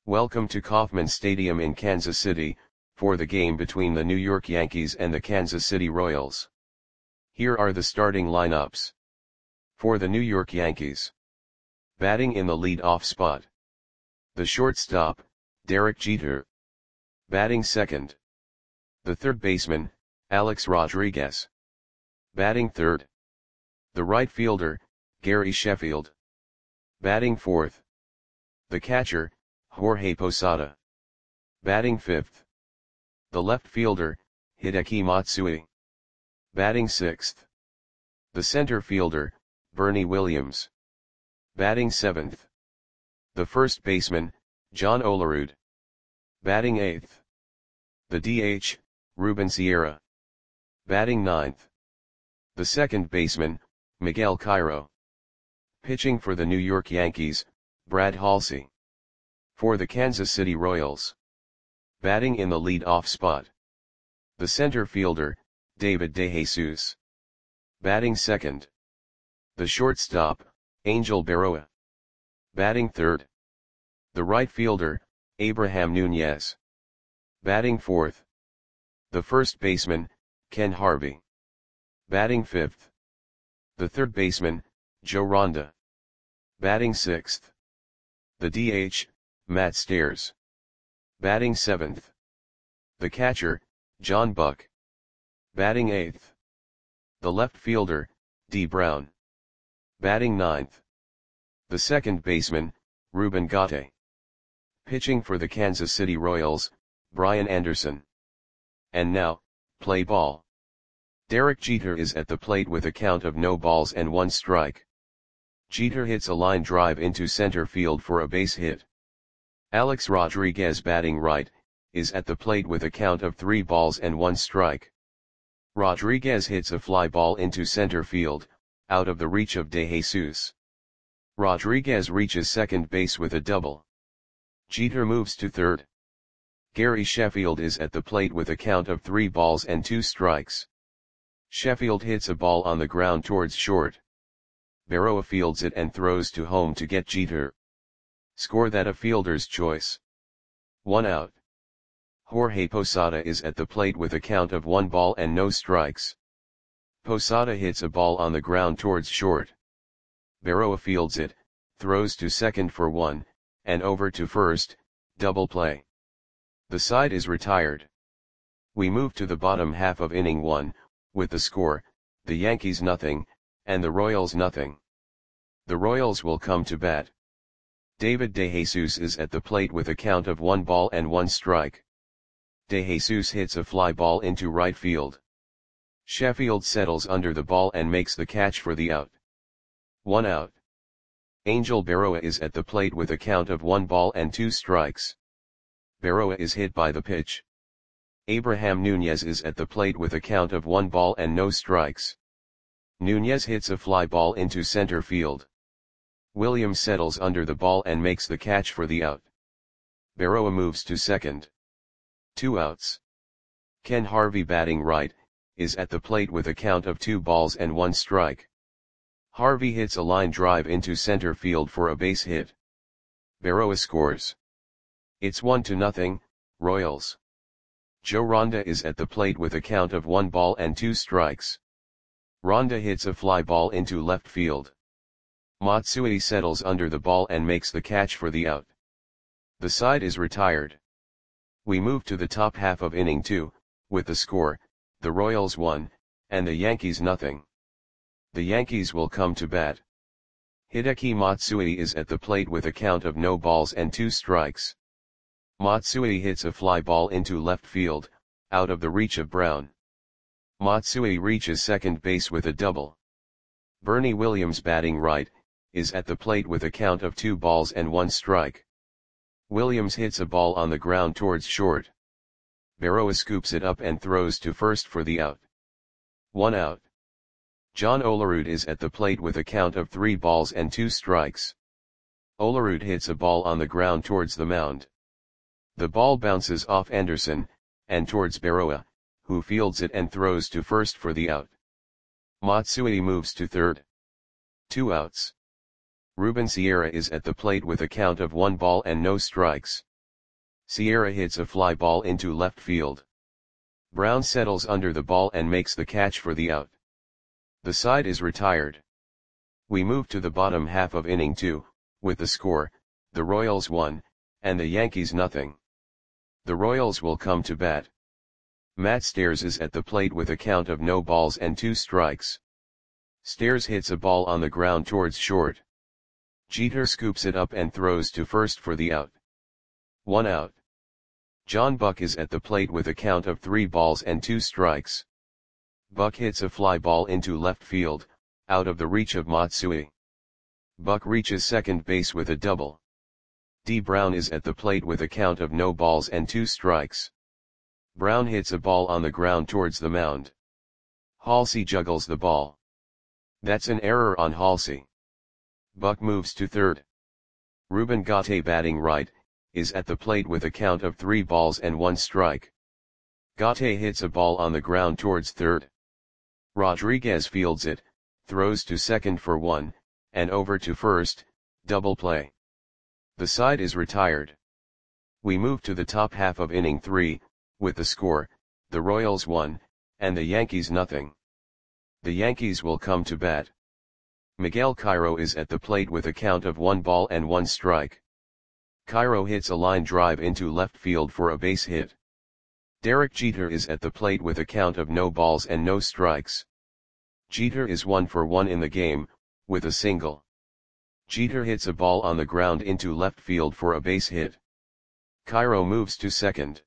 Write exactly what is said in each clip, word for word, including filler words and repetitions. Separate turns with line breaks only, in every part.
Welcome to Kauffman Stadium in Kansas City, for the game between the New York Yankees and the Kansas City Royals. Here are the starting lineups. For the New York Yankees. Batting in the lead-off spot. The shortstop, Derek Jeter. Batting second. The third baseman, Alex Rodriguez. Batting third. The right fielder, Gary Sheffield. Batting fourth. The catcher, Jorge Posada. Batting fifth. The left fielder, Hideki Matsui. Batting sixth. The center fielder, Bernie Williams. Batting seventh. The first baseman, John Olerud. Batting eighth. The D H, Ruben Sierra. Batting ninth. The second baseman, Miguel Cairo. Pitching for the New York Yankees, Brad Halsey. For the Kansas City Royals. Batting in the lead-off spot. The center fielder, David DeJesus. Batting second. The shortstop, Angel Berroa. Batting third. The right fielder, Abraham Nunez. Batting fourth. The first baseman, Ken Harvey. Batting fifth. The third baseman, Joe Ronda. Batting sixth. The D H, Matt Stairs. Batting seventh. The catcher, John Buck. Batting eighth. The left fielder, Dee Brown. Batting ninth. The second baseman, Ruben Gatti. Pitching for the Kansas City Royals, Brian Anderson. And now, play ball. Derek Jeter is at the plate with a count of no balls and one strike. Jeter hits a line drive into center field for a base hit. Alex Rodriguez, batting right, is at the plate with a count of three balls and one strike. Rodriguez hits a fly ball into center field, out of the reach of DeJesus. Rodriguez reaches second base with a double. Jeter moves to third. Gary Sheffield is at the plate with a count of three balls and two strikes. Sheffield hits a ball on the ground towards short. Berroa fields it and throws to home to get Jeter. Score that a fielder's choice. One out. Jorge Posada is at the plate with a count of one ball and no strikes. Posada hits a ball on the ground towards short. Berroa fields it, throws to second for one, and over to first, double play. The side is retired. We move to the bottom half of inning one, with the score, the Yankees nothing, and the Royals nothing. The Royals will come to bat. David DeJesus is at the plate with a count of one ball and one strike. DeJesus hits a fly ball into right field. Sheffield settles under the ball and makes the catch for the out. One out. Angel Berroa is at the plate with a count of one ball and two strikes. Berroa is hit by the pitch. Abraham Nunez is at the plate with a count of one ball and no strikes. Nunez hits a fly ball into center field. Williams settles under the ball and makes the catch for the out. Berroa moves to second. Two outs. Ken Harvey, batting right, is at the plate with a count of two balls and one strike. Harvey hits a line drive into center field for a base hit. Berroa scores. It's one to nothing, Royals. Joe Ronda is at the plate with a count of one ball and two strikes. Ronda hits a fly ball into left field. Matsui settles under the ball and makes the catch for the out. The side is retired. We move to the top half of inning two, with the score, the Royals one, and the Yankees nothing. The Yankees will come to bat. Hideki Matsui is at the plate with a count of no balls and two strikes. Matsui hits a fly ball into left field, out of the reach of Brown. Matsui reaches second base with a double. Bernie Williams, batting right, is at the plate with a count of two balls and one strike. Williams hits a ball on the ground towards short. Berroa scoops it up and throws to first for the out. One out. John Olerud is at the plate with a count of three balls and two strikes. Olerud hits a ball on the ground towards the mound. The ball bounces off Anderson, and towards Berroa, who fields it and throws to first for the out. Matsui moves to third. Two outs. Ruben Sierra is at the plate with a count of one ball and no strikes. Sierra hits a fly ball into left field. Brown settles under the ball and makes the catch for the out. The side is retired. We move to the bottom half of inning two, with the score, the Royals one, and the Yankees nothing. The Royals will come to bat. Matt Stairs is at the plate with a count of no balls and two strikes. Stairs hits a ball on the ground towards short. Jeter scoops it up and throws to first for the out. One out. John Buck is at the plate with a count of three balls and two strikes. Buck hits a fly ball into left field, out of the reach of Matsui. Buck reaches second base with a double. D. Brown is at the plate with a count of no balls and two strikes. Brown hits a ball on the ground towards the mound. Halsey juggles the ball. That's an error on Halsey. Buck moves to third. Ruben Gate, batting right, is at the plate with a count of three balls and one strike. Gate hits a ball on the ground towards third. Rodriguez fields it, throws to second for one, and over to first, double play. The side is retired. We move to the top half of inning three, with the score, the Royals one, and the Yankees nothing. The Yankees will come to bat. Miguel Cairo is at the plate with a count of one ball and one strike. Cairo hits a line drive into left field for a base hit. Derek Jeter is at the plate with a count of no balls and no strikes. Jeter is one for one in the game, with a single. Jeter hits a ball on the ground into left field for a base hit. Cairo moves to second.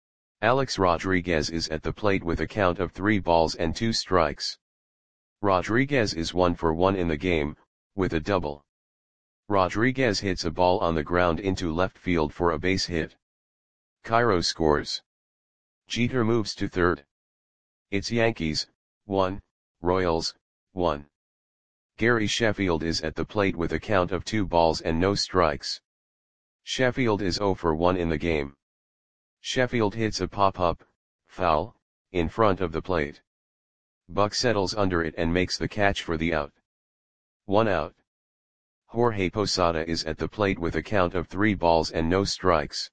Alex Rodriguez is at the plate with a count of three balls and two strikes. Rodriguez is one for one in the game, with a double. Rodriguez hits a ball on the ground into left field for a base hit. Cairo scores. Jeter moves to third. It's Yankees, one, Royals, one. Gary Sheffield is at the plate with a count of two balls and no strikes. Sheffield is zero for one in the game. Sheffield hits a pop-up, foul, in front of the plate. Buck settles under it and makes the catch for the out. One out. Jorge Posada is at the plate with a count of three balls and no strikes.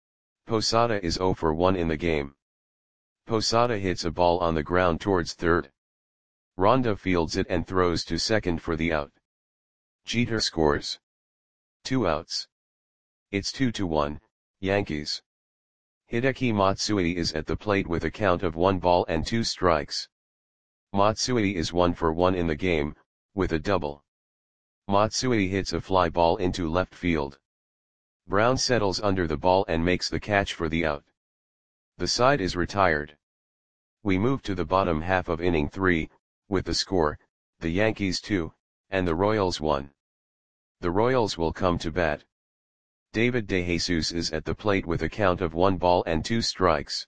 Posada is zero for one in the game. Posada hits a ball on the ground towards third. Ronda fields it and throws to second for the out. Jeter scores. Two outs. It's two to one, Yankees. Hideki Matsui is at the plate with a count of one ball and two strikes. Matsui is one for one in the game, with a double. Matsui hits a fly ball into left field. Brown settles under the ball and makes the catch for the out. The side is retired. We move to the bottom half of inning three, with the score, the Yankees two, and the Royals one. The Royals will come to bat. David DeJesus is at the plate with a count of one ball and two strikes.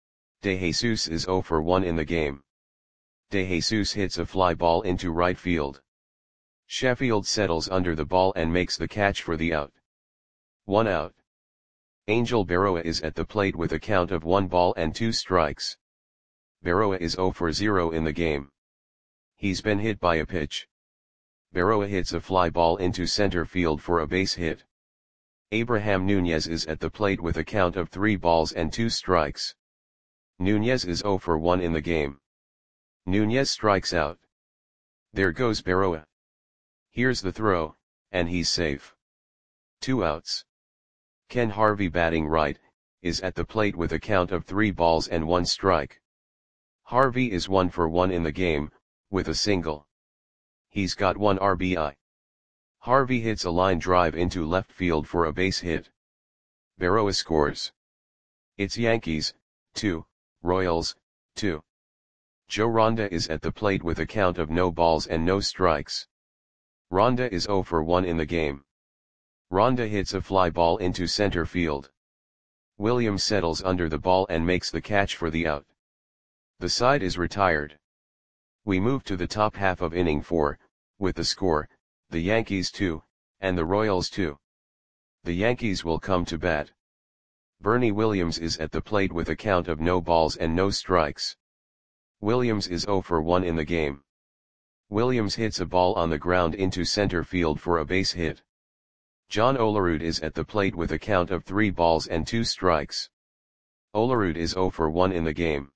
DeJesus is zero for one in the game. DeJesus hits a fly ball into right field. Sheffield settles under the ball and makes the catch for the out. One out. Angel Berroa is at the plate with a count of one ball and two strikes. Berroa is zero for zero in the game. He's been hit by a pitch. Berroa hits a fly ball into center field for a base hit. Abraham Nunez is at the plate with a count of three balls and two strikes. Nunez is zero for one in the game. Nunez strikes out. There goes Berroa. Here's the throw, and he's safe. Two outs. Ken Harvey, batting right, is at the plate with a count of three balls and one strike. Harvey is one for one in the game, with a single. He's got one R B I. Harvey hits a line drive into left field for a base hit. Berroa scores. It's Yankees, two, Royals, two. Joe Ronda is at the plate with a count of no balls and no strikes. Ronda is zero for one in the game. Ronda hits a fly ball into center field. Williams settles under the ball and makes the catch for the out. The side is retired. We move to the top half of inning four, with the score, the Yankees two, and the Royals two. The Yankees will come to bat. Bernie Williams is at the plate with a count of no balls and no strikes. Williams is zero for one in the game. Williams hits a ball on the ground into center field for a base hit. John Olerud is at the plate with a count of three balls and two strikes. Olerud is zero for one in the game.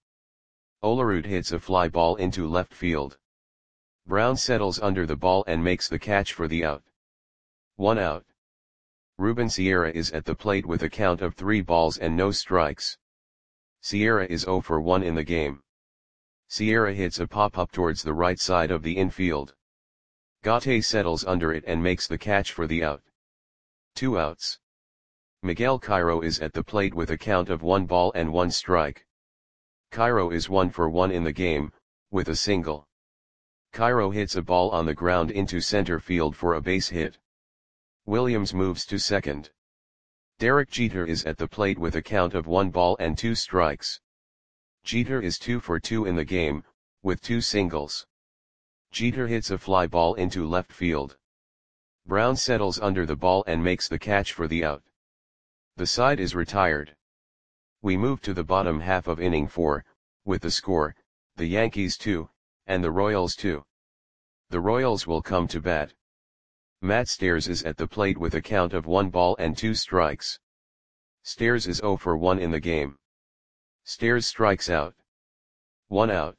Olerud hits a fly ball into left field. Brown settles under the ball and makes the catch for the out. One out. Ruben Sierra is at the plate with a count of three balls and no strikes. Sierra is zero for one in the game. Sierra hits a pop-up towards the right side of the infield. Gaute settles under it and makes the catch for the out. Two outs. Miguel Cairo is at the plate with a count of one ball and one strike. Cairo is one for one in the game, with a single. Cairo hits a ball on the ground into center field for a base hit. Williams moves to second. Derek Jeter is at the plate with a count of one ball and two strikes. Jeter is two for two in the game, with two singles. Jeter hits a fly ball into left field. Brown settles under the ball and makes the catch for the out. The side is retired. We move to the bottom half of inning four, with the score, the Yankees two, and the Royals two. The Royals will come to bat. Matt Stairs is at the plate with a count of one ball and two strikes. Stairs is zero for one in the game. Stairs strikes out. One out.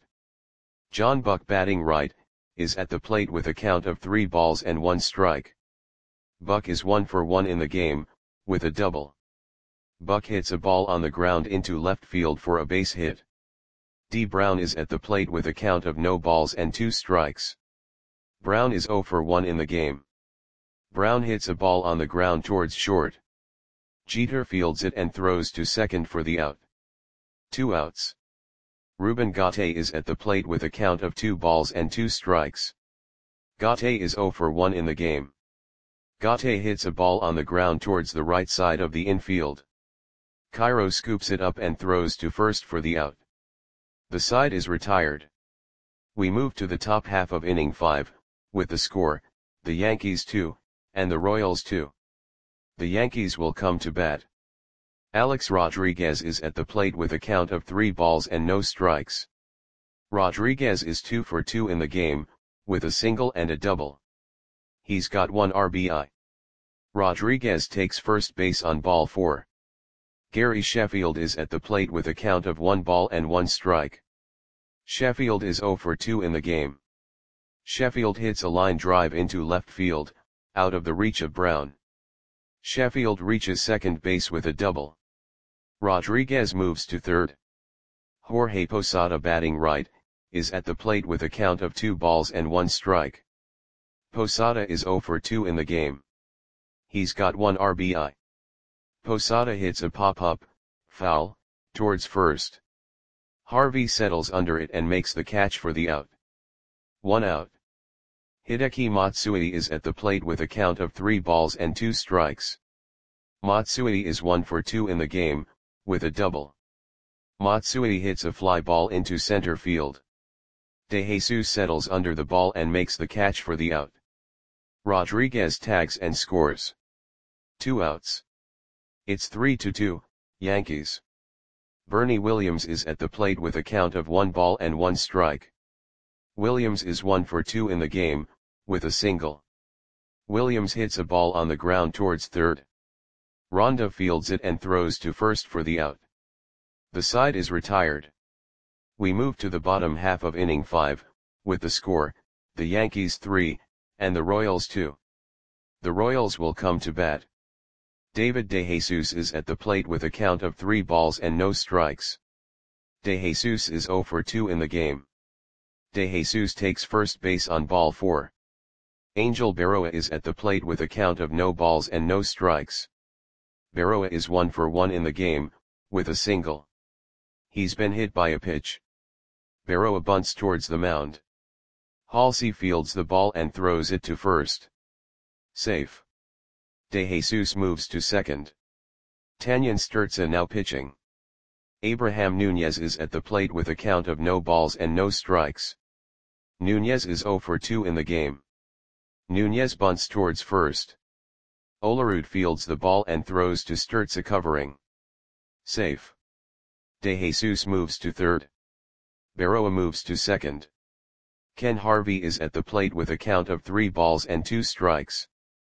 John Buck, batting right, is at the plate with a count of three balls and one strike. Buck is one for one in the game, with a double. Buck hits a ball on the ground into left field for a base hit. D. Brown is at the plate with a count of no balls and two strikes. Brown is zero for one in the game. Brown hits a ball on the ground towards short. Jeter fields it and throws to second for the out. Two outs. Ruben Gaute is at the plate with a count of two balls and two strikes. Gaute is zero for one in the game. Gaute hits a ball on the ground towards the right side of the infield. Cairo scoops it up and throws to first for the out. The side is retired. We move to the top half of inning five, with the score, the Yankees two, and the Royals two. The Yankees will come to bat. Alex Rodriguez is at the plate with a count of three balls and no strikes. Rodriguez is two for two in the game, with a single and a double. He's got one R B I. Rodriguez takes first base on ball four. Gary Sheffield is at the plate with a count of one ball and one strike. Sheffield is zero for two in the game. Sheffield hits a line drive into left field, out of the reach of Brown. Sheffield reaches second base with a double. Rodriguez moves to third. Jorge Posada, batting right, is at the plate with a count of two balls and one strike. Posada is zero for two in the game. He's got one R B I. Posada hits a pop-up, foul, towards first. Harvey settles under it and makes the catch for the out. One out. Hideki Matsui is at the plate with a count of three balls and two strikes. Matsui is one for two in the game, with a double. Matsui hits a fly ball into center field. De Jesus settles under the ball and makes the catch for the out. Rodriguez tags and scores. Two outs. It's three to two, Yankees. Bernie Williams is at the plate with a count of one ball and one strike. Williams is one for two in the game, with a single. Williams hits a ball on the ground towards third. Ronda fields it and throws to first for the out. The side is retired. We move to the bottom half of inning five, with the score, the Yankees three, and the Royals two. The Royals will come to bat. David De Jesus is at the plate with a count of three balls and no strikes. De Jesus is zero for two in the game. De Jesus takes first base on ball four. Angel Berroa is at the plate with a count of no balls and no strikes. Berroa is one for one in the game, with a single. He's been hit by a pitch. Berroa bunts towards the mound. Halsey fields the ball and throws it to first. Safe. De Jesus moves to second. Tanyan Sturza now pitching. Abraham Nunez is at the plate with a count of no balls and no strikes. Nunez is zero for two in the game. Nunez bunts towards first. Olerud fields the ball and throws to Sturza, covering. Safe. De Jesus moves to third. Berroa moves to second. Ken Harvey is at the plate with a count of three balls and two strikes.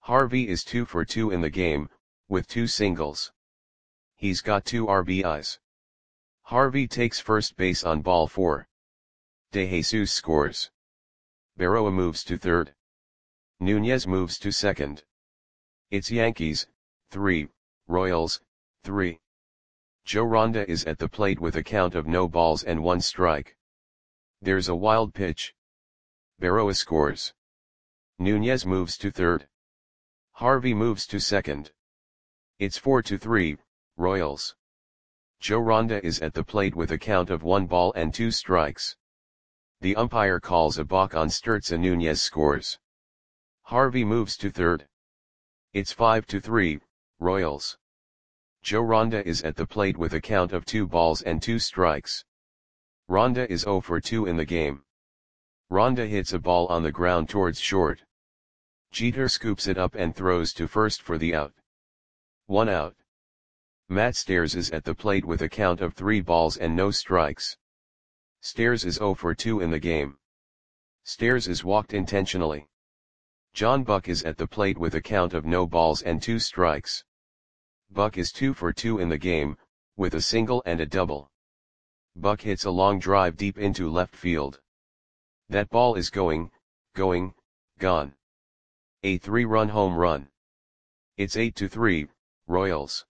Harvey is two for two in the game, with two singles. He's got two R B Is. Harvey takes first base on ball four. De Jesus scores. Berroa moves to third. Nunez moves to second. It's Yankees, three, Royals, three. Joe Ronda is at the plate with a count of no balls and one strike. There's a wild pitch. Berroa scores. Nunez moves to third. Harvey moves to second. It's four to three, Royals. Joe Ronda is at the plate with a count of one ball and two strikes. The umpire calls a balk on Sturtz and Nunez scores. Harvey moves to third. It's five to three, Royals. Joe Ronda is at the plate with a count of two balls and two strikes. Ronda is zero for two in the game. Ronda hits a ball on the ground towards short. Jeter scoops it up and throws to first for the out. One out. Matt Stairs is at the plate with a count of three balls and no strikes. Stairs is zero for two in the game. Stairs is walked intentionally. John Buck is at the plate with a count of no balls and two strikes. Buck is two for two in the game, with a single and a double. Buck hits a long drive deep into left field. That ball is going, going, gone. A three-run home run. It's eight to three, Royals.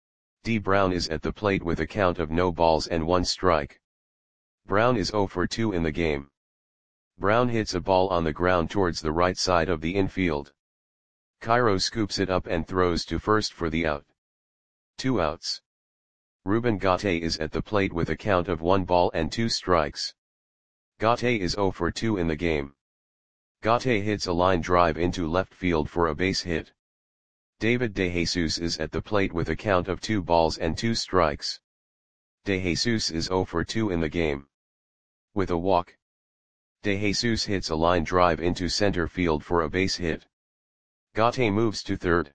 D. Brown is at the plate with a count of no balls and one strike. Brown is zero for two in the game. Brown hits a ball on the ground towards the right side of the infield. Cairo scoops it up and throws to first for the out. Two outs. Ruben Gatte is at the plate with a count of one ball and two strikes. Gatte is zero for two in the game. Gatte hits a line drive into left field for a base hit. David De Jesus is at the plate with a count of two balls and two strikes. De Jesus is zero for two in the game. With a walk. De Jesus hits a line drive into center field for a base hit. Gatte moves to third.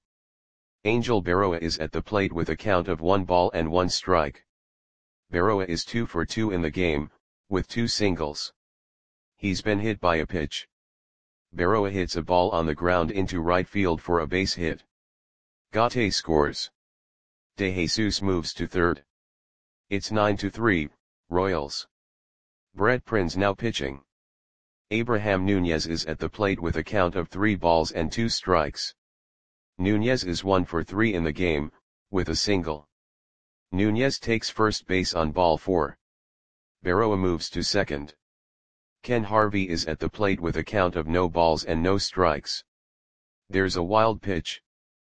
Angel Berroa is at the plate with a count of one ball and one strike. Berroa is two for two in the game, with two singles. He's been hit by a pitch. Berroa hits a ball on the ground into right field for a base hit. Gatte scores. De Jesus moves to third. It's nine to three, Royals. Brett Prinz now pitching. Abraham Nunez is at the plate with a count of three balls and two strikes. Nunez is one for three in the game, with a single. Nunez takes first base on ball four. Berroa moves to second. Ken Harvey is at the plate with a count of no balls and no strikes. There's a wild pitch.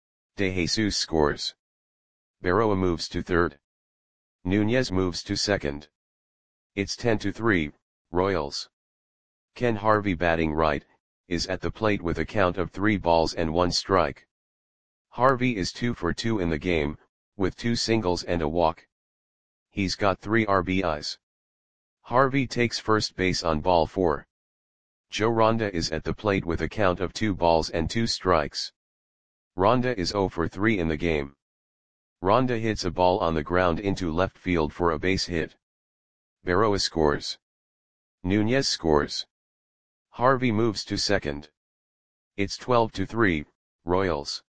De Jesus scores. Berroa moves to third. Nunez moves to second. It's ten to three, Royals. Ken Harvey batting right, is at the plate with a count of three balls and one strike. Harvey is two for two in the game, with two singles and a walk. He's got three R B Is. Harvey takes first base on ball four. Joe Ronda is at the plate with a count of two balls and two strikes. Ronda is zero for three in the game. Ronda hits a ball on the ground into left field for a base hit. Berroa scores. Nunez scores. Harvey moves to second. It's twelve to three, Royals.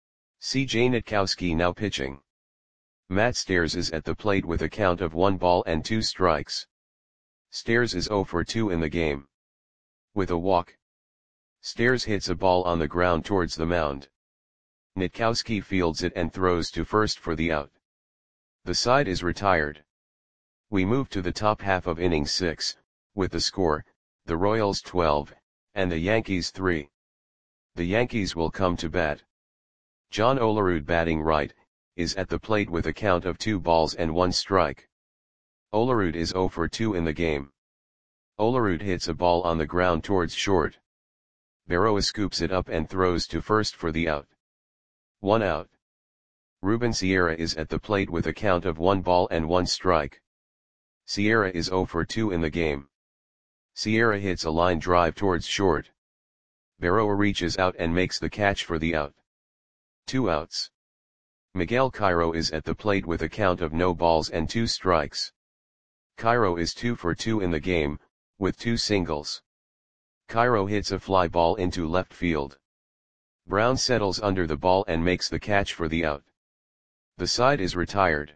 C J Nitkowski now pitching. Matt Stairs is at the plate with a count of one ball and two strikes. Stairs is zero for two in the game. With a walk. Stairs hits a ball on the ground towards the mound. Nitkowski fields it and throws to first for the out. The side is retired. We move to the top half of inning six, with the score, the Royals twelve, and the Yankees three. The Yankees will come to bat. John Olerud batting right, is at the plate with a count of two balls and one strike. Olerud is zero for two in the game. Olerud hits a ball on the ground towards short. Berroa scoops it up and throws to first for the out. One out. Ruben Sierra is at the plate with a count of one ball and one strike. Sierra is zero for two in the game. Sierra hits a line drive towards short. Berroa reaches out and makes the catch for the out. Two outs. Miguel Cairo is at the plate with a count of no balls and two strikes. Cairo is two for two in the game, with two singles. Cairo hits a fly ball into left field. Brown settles under the ball and makes the catch for the out. The side is retired.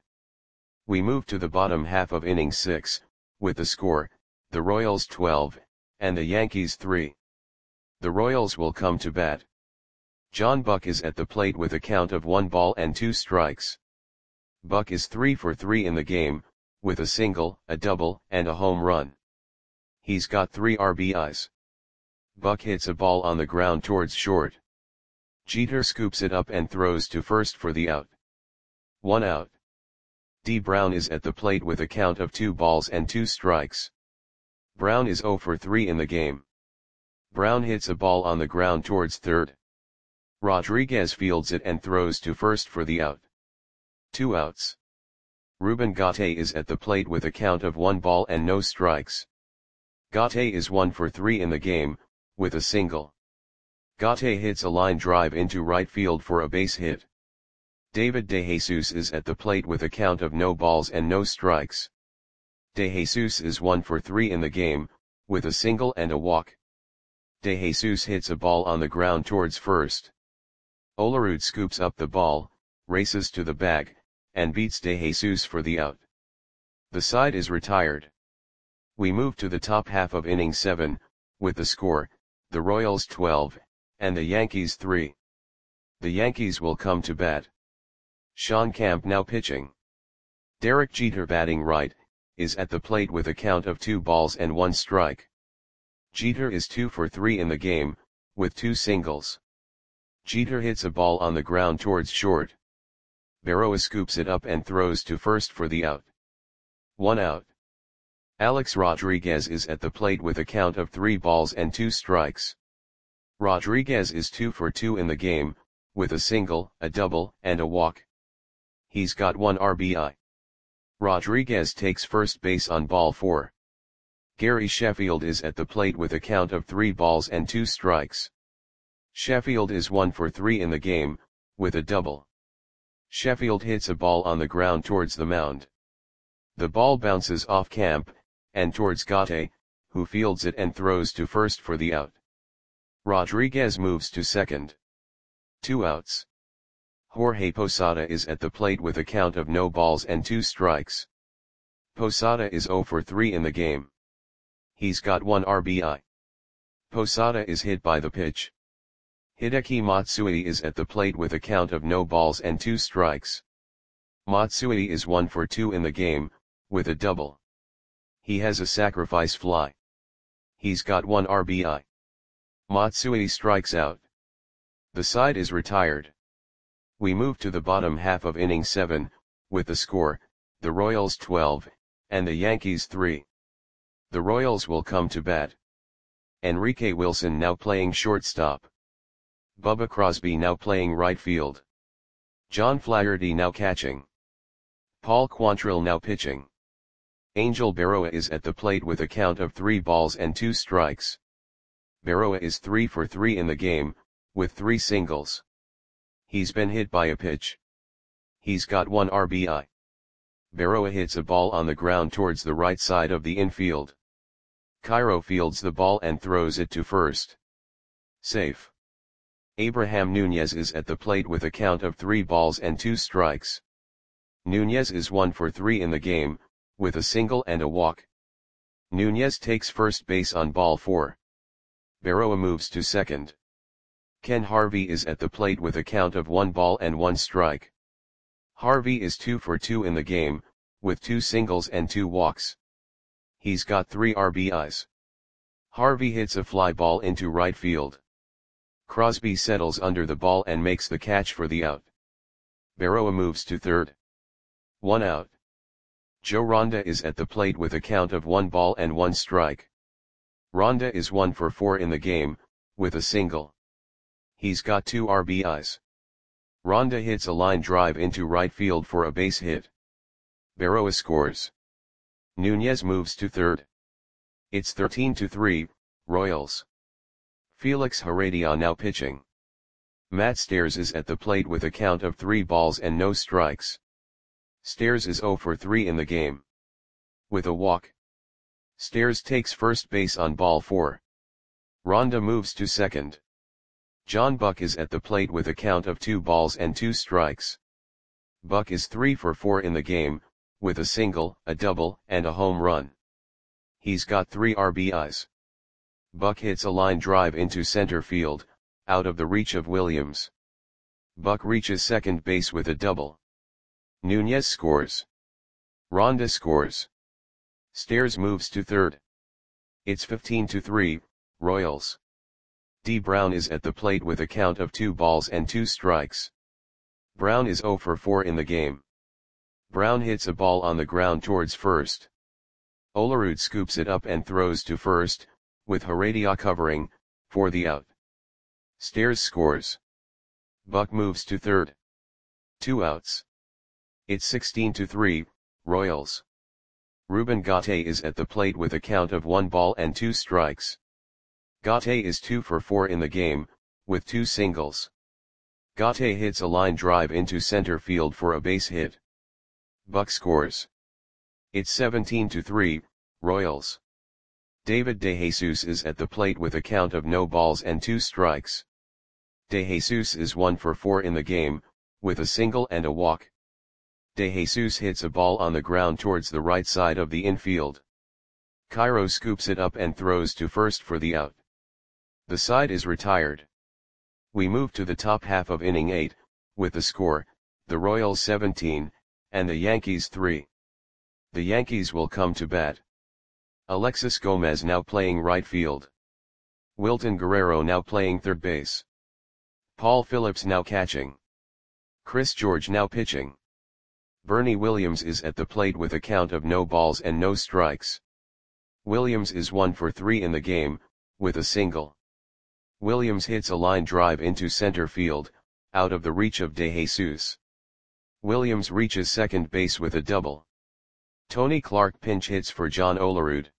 We move to the bottom half of inning six, with the score, the Royals twelve, and the Yankees three. The Royals will come to bat. John Buck is at the plate with a count of one ball and two strikes. Buck is three for three in the game, with a single, a double, and a home run. He's got three R B Is. Buck hits a ball on the ground towards short. Jeter scoops it up and throws to first for the out. One out. D. Brown is at the plate with a count of two balls and two strikes. Brown is zero for three in the game. Brown hits a ball on the ground towards third. Rodriguez fields it and throws to first for the out. Two outs. Ruben Gatte is at the plate with a count of one ball and no strikes. Gatte is one for three in the game, with a single. Gatte hits a line drive into right field for a base hit. David DeJesus is at the plate with a count of no balls and no strikes. DeJesus is one for three in the game, with a single and a walk. DeJesus hits a ball on the ground towards first. Olerud scoops up the ball, races to the bag, and beats DeJesus for the out. The side is retired. We move to the top half of inning seven, with the score, the Royals twelve, and the Yankees three. The Yankees will come to bat. Sean Camp now pitching. Derek Jeter batting right, is at the plate with a count of two balls and one strike. Jeter is two for three in the game, with two singles. Jeter hits a ball on the ground towards short. Berroa scoops it up and throws to first for the out. One out. Alex Rodriguez is at the plate with a count of three balls and two strikes. Rodriguez is two for two in the game, with a single, a double, and a walk. He's got one R B I. Rodriguez takes first base on ball four. Gary Sheffield is at the plate with a count of three balls and two strikes. Sheffield is one for three in the game, with a double. Sheffield hits a ball on the ground towards the mound. The ball bounces off Camp, and towards Gatte, who fields it and throws to first for the out. Rodriguez moves to second. Two outs. Jorge Posada is at the plate with a count of no balls and two strikes. Posada is zero for three in the game. He's got one R B I. Posada is hit by the pitch. Hideki Matsui is at the plate with a count of no balls and two strikes. Matsui is one for two in the game, with a double. He has a sacrifice fly. He's got one R B I. Matsui strikes out. The side is retired. We move to the bottom half of inning seven, with the score, the Royals twelve, and the Yankees three. The Royals will come to bat. Enrique Wilson now playing shortstop. Bubba Crosby now playing right field. John Flaherty now catching. Paul Quantrill now pitching. Angel Berroa is at the plate with a count of three balls and two strikes. Berroa is three for three in the game, with three singles. He's been hit by a pitch. He's got one R B I. Berroa hits a ball on the ground towards the right side of the infield. Cairo fields the ball and throws it to first. Safe. Abraham Nunez is at the plate with a count of three balls and two strikes. Nunez is one for three in the game, with a single and a walk. Nunez takes first base on ball four. Berroa moves to second. Ken Harvey is at the plate with a count of one ball and one strike. Harvey is two for two in the game, with two singles and two walks. He's got three R B Is. Harvey hits a fly ball into right field. Crosby settles under the ball and makes the catch for the out. Berroa moves to third. One out. Joe Ronda is at the plate with a count of one ball and one strike. Ronda is one for four in the game, with a single. He's got two R B Is. Ronda hits a line drive into right field for a base hit. Berroa scores. Nunez moves to third. It's thirteen to three, Royals. Felix Heredia now pitching. Matt Stairs is at the plate with a count of three balls and no strikes. Stairs is zero for three in the game. With a walk. Stairs takes first base on ball four. Ronda moves to second. John Buck is at the plate with a count of two balls and two strikes. Buck is three for four in the game, with a single, a double, and a home run. He's got three R B Is. Buck hits a line drive into center field, out of the reach of Williams. Buck reaches second base with a double. Nunez scores. Ronda scores. Stairs moves to third. It's fifteen to three, Royals. D. Brown is at the plate with a count of two balls and two strikes. Brown is zero for four in the game. Brown hits a ball on the ground towards first. Olerud scoops it up and throws to first, with Heredia covering, for the out. Stairs scores. Buck moves to third. Two outs. It's sixteen to three, Royals. Ruben Gate is at the plate with a count of one ball and two strikes. Gate is two for four in the game, with two singles. Gate hits a line drive into center field for a base hit. Buck scores. It's seventeen to three, Royals. David DeJesus is at the plate with a count of no balls and two strikes. DeJesus is one for four in the game, with a single and a walk. DeJesus hits a ball on the ground towards the right side of the infield. Cairo scoops it up and throws to first for the out. The side is retired. We move to the top half of inning eight, with the score, the Royals seventeen, and the Yankees three. The Yankees will come to bat. Alexis Gomez now playing right field. Wilton Guerrero now playing third base. Paul Phillips now catching. Chris George now pitching. Bernie Williams is at the plate with a count of no balls and no strikes. Williams is one for three in the game, with a single. Williams hits a line drive into center field, out of the reach of DeJesus. Williams reaches second base with a double. Tony Clark pinch hits for John Olerud.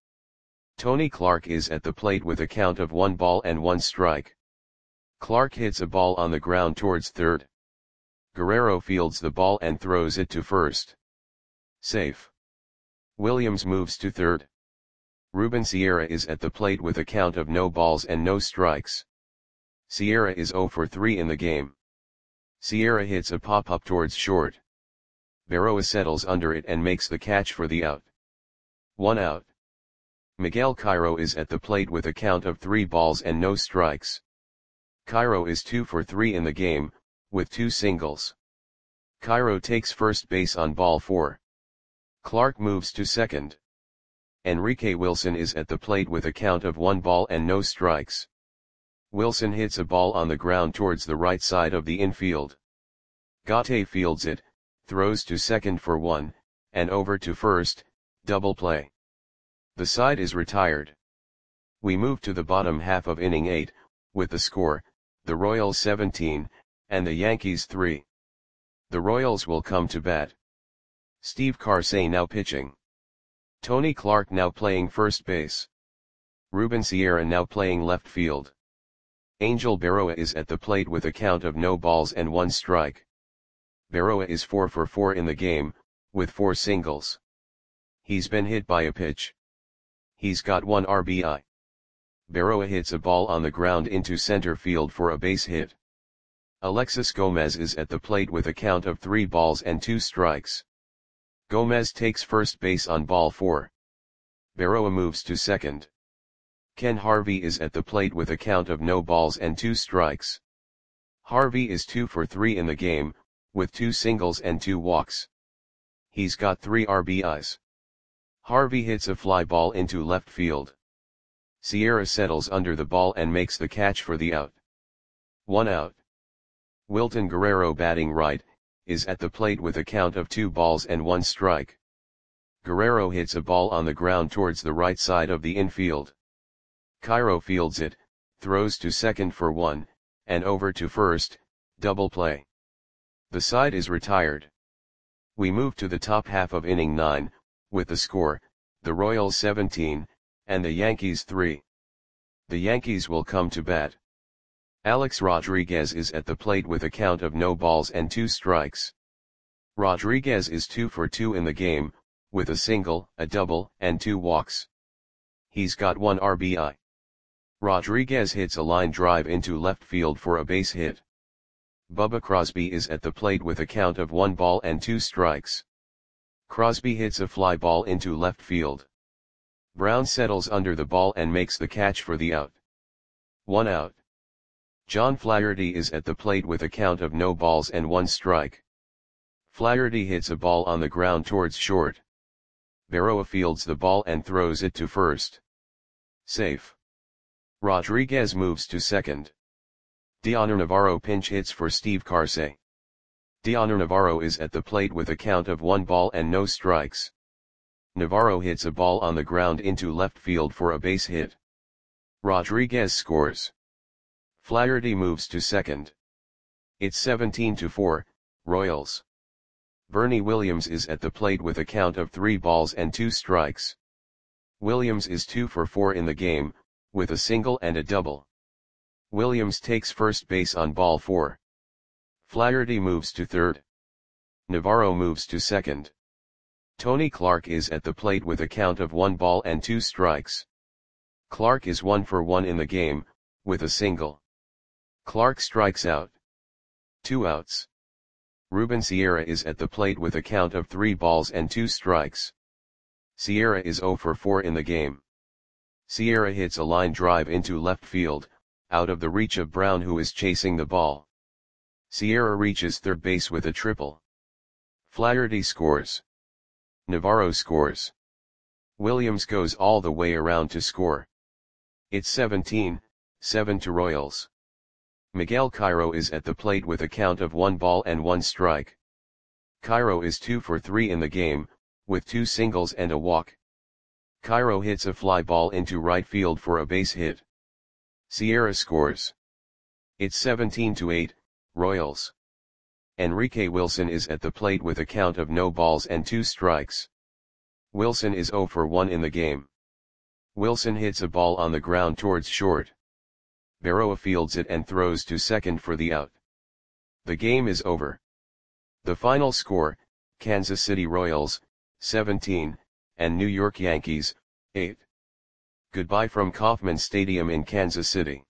Tony Clark is at the plate with a count of one ball and one strike. Clark hits a ball on the ground towards third. Guerrero fields the ball and throws it to first. Safe. Williams moves to third. Ruben Sierra is at the plate with a count of no balls and no strikes. Sierra is zero for three in the game. Sierra hits a pop-up towards short. Berroa settles under it and makes the catch for the out. One out. Miguel Cairo is at the plate with a count of three balls and no strikes. Cairo is two for three in the game, with two singles. Cairo takes first base on ball four. Clark moves to second. Enrique Wilson is at the plate with a count of one ball and no strikes. Wilson hits a ball on the ground towards the right side of the infield. Gate fields it, throws to second for one, and over to first, double play. The side is retired. We move to the bottom half of inning eight, with the score, the Royals seventeen, and the Yankees three. The Royals will come to bat. Steve Carsey now pitching. Tony Clark now playing first base. Ruben Sierra now playing left field. Angel Berroa is at the plate with a count of no balls and one strike. Berroa is four for four in the game, with four singles. He's been hit by a pitch. He's got one R B I. Berroa hits a ball on the ground into center field for a base hit. Alexis Gomez is at the plate with a count of three balls and two strikes. Gomez takes first base on ball four. Berroa moves to second. Ken Harvey is at the plate with a count of no balls and two strikes. Harvey is two for three in the game, with two singles and two walks. He's got three R B Is. Harvey hits a fly ball into left field. Sierra settles under the ball and makes the catch for the out. One out. Wilton Guerrero batting right, is at the plate with a count of two balls and one strike. Guerrero hits a ball on the ground towards the right side of the infield. Cairo fields it, throws to second for one, and over to first, double play. The side is retired. We move to the top half of inning nine, with the score, the Royals seventeen, and the Yankees three. The Yankees will come to bat. Alex Rodriguez is at the plate with a count of no balls and two strikes. Rodriguez is two for two in the game, with a single, a double, and two walks. He's got one R B I. Rodriguez hits a line drive into left field for a base hit. Bubba Crosby is at the plate with a count of one ball and two strikes. Crosby hits a fly ball into left field. Brown settles under the ball and makes the catch for the out. One out. John Flaherty is at the plate with a count of no balls and one strike. Flaherty hits a ball on the ground towards short. Berroa fields the ball and throws it to first. Safe. Rodriguez moves to second. Dioner Navarro pinch hits for Steve Karsay. Dioner Navarro is at the plate with a count of one ball and no strikes. Navarro hits a ball on the ground into left field for a base hit. Rodriguez scores. Flaherty moves to second. It's seventeen to four, Royals. Bernie Williams is at the plate with a count of three balls and two strikes. Williams is two for four in the game, with a single and a double. Williams takes first base on ball four. Flaherty moves to third. Navarro moves to second. Tony Clark is at the plate with a count of one ball and two strikes. Clark is one for one in the game, with a single. Clark strikes out. Two outs. Ruben Sierra is at the plate with a count of three balls and two strikes. Sierra is zero for four in the game. Sierra hits a line drive into left field, out of the reach of Brown who is chasing the ball. Sierra reaches third base with a triple. Flaherty scores. Navarro scores. Williams goes all the way around to score. It's seventeen seven to Royals. Miguel Cairo is at the plate with a count of one ball and one strike. Cairo is two for three in the game, with two singles and a walk. Cairo hits a fly ball into right field for a base hit. Sierra scores. It's seventeen to eight, Royals. Enrique Wilson is at the plate with a count of no balls and two strikes. Wilson is zero for one in the game. Wilson hits a ball on the ground towards short. Berroa fields it and throws to second for the out. The game is over. The final score, Kansas City Royals, seventeen, and New York Yankees, eight. Goodbye from Kauffman Stadium in Kansas City.